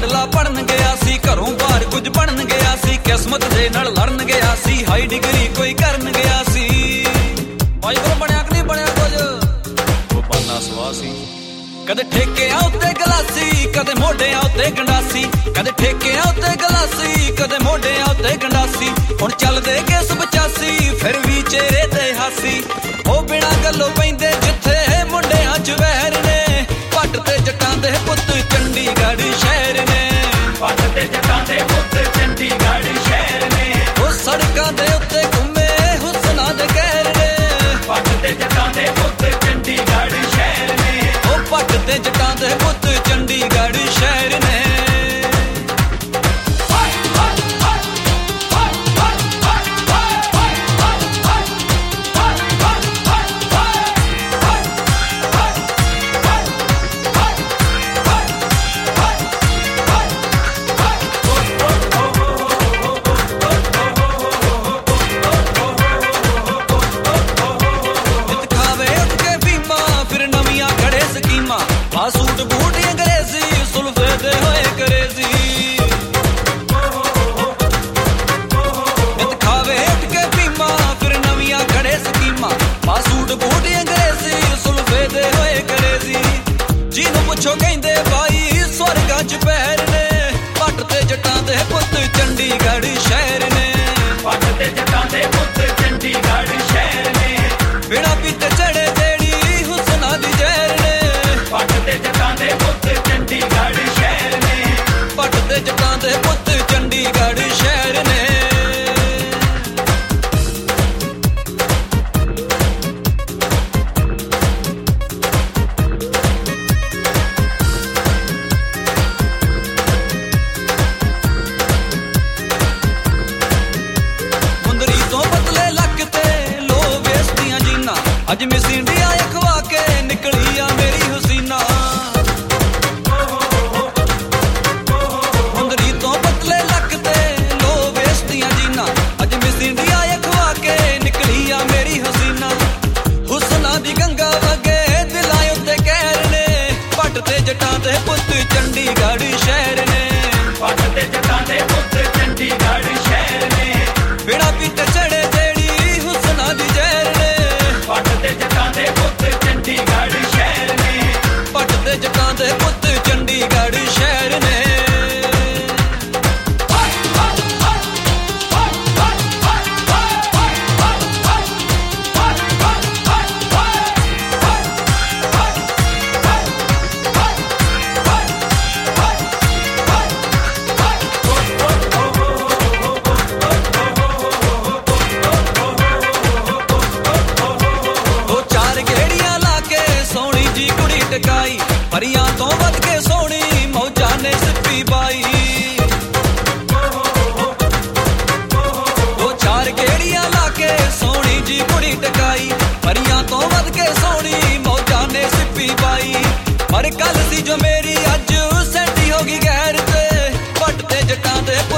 ਲਾਡਲਾ ਪੜਨ ਗਿਆ ਸੀ, ਘਰੋਂ ਬਾਹਰ ਕੁਝ ਬਣਨ ਗਿਆ ਸੀ, ਕਿਸਮਤ ਦੇ ਨਾਲ ਲੜਨ ਗਿਆ ਸੀ, ਹਾਈ ਡਿਗਰੀ ਕੋਈ ਕਰਨ ਗਿਆ ਸੀ। ਬਾਈ ਕੋਲ ਬਣਿਆ ਕਿ ਨਹੀਂ ਬਣਿਆ ਕੁਝ, ਉਹ ਪਾਨਾ ਸਵਾਹ ਸੀ। ਕਦੇ ਠੇਕਿਆਂ ਉੱਤੇ ਗਲਾਸੀ, ਕਦੇ ਮੋਢਿਆਂ ਉੱਤੇ ਗੰਡਾਸੀ, ਕਦੇ ਠੇਕਿਆਂ ਉੱਤੇ ਗਲਾਸੀ, ਕਦੇ ਮੋਢਿਆਂ ਉੱਤੇ ਗੰਡਾਸੀ। ਹੁਣ ਚੱਲਦੇ ਕੇਸ 85 ਫਿਰ ਵੀ ਚਿਹਰੇ ਤੇ ਹਾਸੀ। ਉਹ ਬਿਨਾਂ ਗੱਲੋਂ ਪੈਂਦੇ ਜਿੱਥੇ ਮੁੰਡਿਆਂ 'ਚ ਵਹਿਰ ਨੇ, ਪੱਟ ਤੇ ਜੱਟਾਂ ਦੇ ਪੁੱਤ ਚੰਡੀਗੜ੍ਹ ਸ਼ਹਿਰ ਨੇ, ਪੱਟ ਤੇ ਜੱਟਾਂ ਦੇ ਪੁੱਤ ਚੰਡੀਗੜ੍ਹ ਸ਼ਹਿਰ ਨੇ। ਉਹ ਸੜਕਾਂ ਦੇ ਉੱਤੇ ਘੁੰਮੇ ਹੁਸਨਾਂ ਦੇ ਕਹਿਰ ਨੇ, ਪੱਟ ਤੇ ਜੱਟਾਂ ਦੇ ਪੁੱਤ ਚੰਡੀਗੜ੍ਹ ਸ਼ਹਿਰ ਨੇ। ਉਹ ਪੱਟ ਤੇ ਜੱਟਾਂ ਦੇ ਪੁੱਤ ਚੰਡੀਗੜ੍ਹ ਸ਼ਹਿਰ ਨੇ। ਆ ਸੂਟ ਬੂਟ ਅੰਗਰੇਜ਼ੀ ਸੁਲਫੇ ਦੇ ਹੋਏ ਕਰੇਜ਼ੀ, ਨਿਤ ਖਾਵੇ ਉੱਠ ਕੇ ਪੀਮਾ ਫਿਰ ਨਵੀਆਂ ਖੜੇ ਸਕੀਮਾਂ। ਆ ਸੂਟ ਬੂਟ ਅੰਗਰੇਜ਼ੀ ਸੁਲਫੇ ਦੇ ਹੋਏ ਕਰੇਜ਼ੀ, ਜਿਹਨੂੰ ਪੁੱਛੋ ਕਹਿੰਦੇ ਬਾਈ ਸਵਰਗਾਂ 'ਚ ਪੈਰ ਨੇ, ਪੱਟ ਤੇ ਜੱਟਾਂ ਦੇ ਪੁੱਤ ਚੰਡੀਗੜ੍ਹ ਸ਼ਹਿਰ ਨੇ, ਪੱਟ ਤੇ ਜੱਟਾਂ ਦੇ ਪੁੱਤ ਚੰਡੀਗੜ੍ਹ ਸ਼ਹਿਰ ਨੇ। ਬਿਨਾਂ ਪੀਤੇ ਚੜੇ ਜਿਹੜੀ ਹੁਸਨਾਂ ਦੀ ਜ਼ਹਿਰ ਨੇ, ਪੱਟ ਤੇ ਜੱਟਾਂ ਦੇ ਪੁੱਤ ਚੰਡੀਗੜ੍ਹ ਸ਼ਹਿਰ ਨੇ। ਪੱਟ ਤੇ ਜੱਟਾਂ ਦੇ ਪੁੱਤ ਚੰਡੀਗੜ੍ਹ ਸ਼ਹਿਰ ਨੇ। ਮੁੰਦਰੀ ਤੋਂ ਪਤਲੇ ਲੱਕ ਤੇ ਲੋ ਵੇਸ ਦੀਆਂ ਜੀਨਾਂ, ਅੱਜ ਮਿਸ ਇੰਡੀਆ ਅਖਵਾ ਕੇ ਨਿਕਲੀ ਆ ਮੇਰੀ ਹਸੀਨਾ। ਮੁੰਦਰੀ ਤੋਂ ਪਤਲੇ ਲੱਕ ਤੇ ਲੋ ਵੇਸ ਦੀਆਂ ਜੀਨਾਂ, ਅੱਜ ਮਿਸ ਇੰਡੀਆ ਅਖਵਾ ਕੇ ਨਿਕਲੀ ਆ ਮੇਰੀ ਹਸੀਨਾ। ਹੁਸਨਾਂ ਦੀ ਗੰਗਾ ਵਗੇ ਦਿਲਾਂ ਉੱਤੇ ਕਹਿਰ ਨੇ, ਪੱਟ ਤੇ ਜੱਟਾਂ ਦੇ ਪੁੱਤ ਚੰਡੀਗੜ੍ਹ ਸ਼ਹਿਰ ਨੇ, ਪੱਟ ਤੇ ਜੱਟਾਂ ਦੇ ਪੁੱਤ ਚੰਡੀਗੜ੍ਹ ਸ਼ਹਿਰ ਨੇ। ਬਿਨਾਂ ਪੀਤੇ ਚੜੇ ਜਿਹੜੀ ਹੁਸਨਾਂ ਦੀ ਜ਼ਹਿਰ ਨੇ, ਪੱਟ ਤੇ ਜੱਟਾਂ ਦੇ ਪੁੱਤ ਚੰਡੀਗੜ੍ਹ ਸ਼ਹਿਰ ਨੇ। ਪੱਟ ਤੇ ਜੱਟਾਂ ਦੇ ਪੁੱਤ ਚੰਡੀਗੜ੍ਹ ਸ਼ਹਿਰ ਨੇ। ਟਕਾਈ ਪਰੀਆਂ ਤੋਂ ਵੱਧ ਕੇ ਸੋਹਣੀ ਮੌਜਾਂ ਨੇ ਸਿੱਪੀ ਬਾਈ। ਉਹ ਚਾਰ ਗੇੜੀਆਂ ਲਾ ਕੇ ਸੋਹਣੀ ਜੀ ਕੁੜੀ ਟਕਾਈ, ਪਰੀਆਂ ਤੋਂ ਵੱਧ ਕੇ ਸੋਹਣੀ ਮੌਜਾਂ ਨੇ ਸਿੱਪੀ ਬਾਈ। ਪਰ ਕੱਲ ਸੀ ਜੋ ਮੇਰੀ ਅੱਜ ਸੈਂਟੀ ਹੋ ਗਈ ਗੈਰ ਤੇ, ਪੱਟ ਤੇ ਜੱਟਾਂ ਦੇ